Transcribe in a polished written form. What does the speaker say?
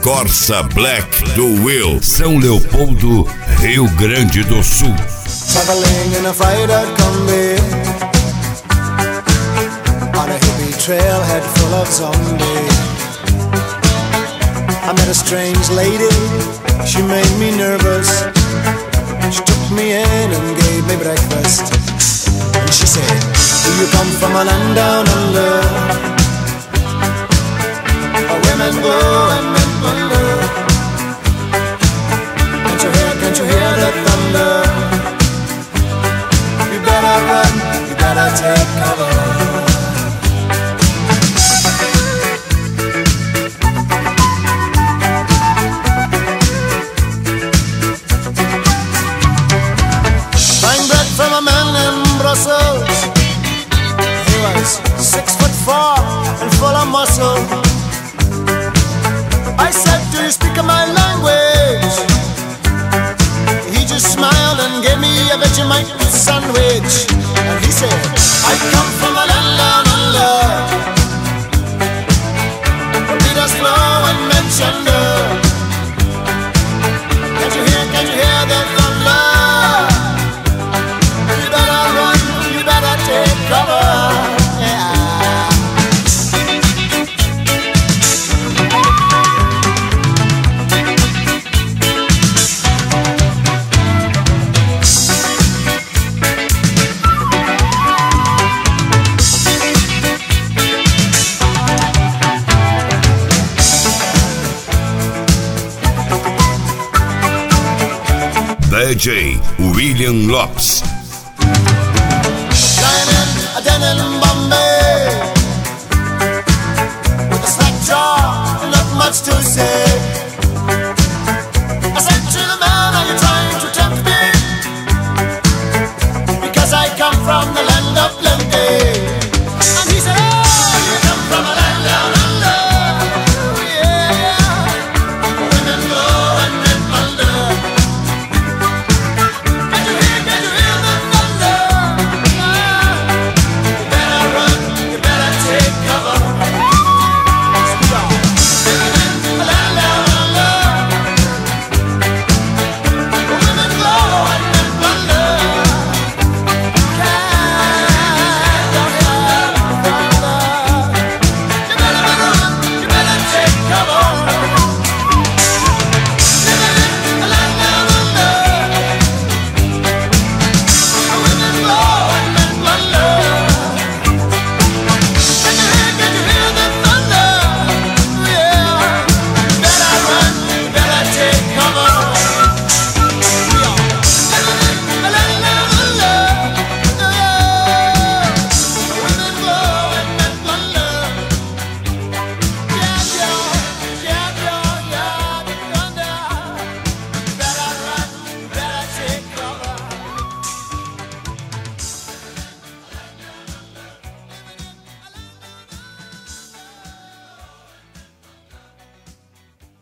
Corsa Black do Will, São Leopoldo, Rio Grande do Sul. Traveling in a fried-out Kombi on a hippie trailhead full of zombies. I met a strange lady, she made me nervous. She took me in and gave me breakfast. And she said, do you come from a land down under, where women go and men wonder? Can't you hear the thunder? You better run, you better take cover. From a man in Brussels, he was 6'4" and full of muscle. I said, do you speak my language? He just smiled and gave me a Vegemite sandwich. And he said, I come from a land down under, where Peter's flow and men's yonder. Can't you hear the thunder? Take cover, yeah. DJ William Lopes.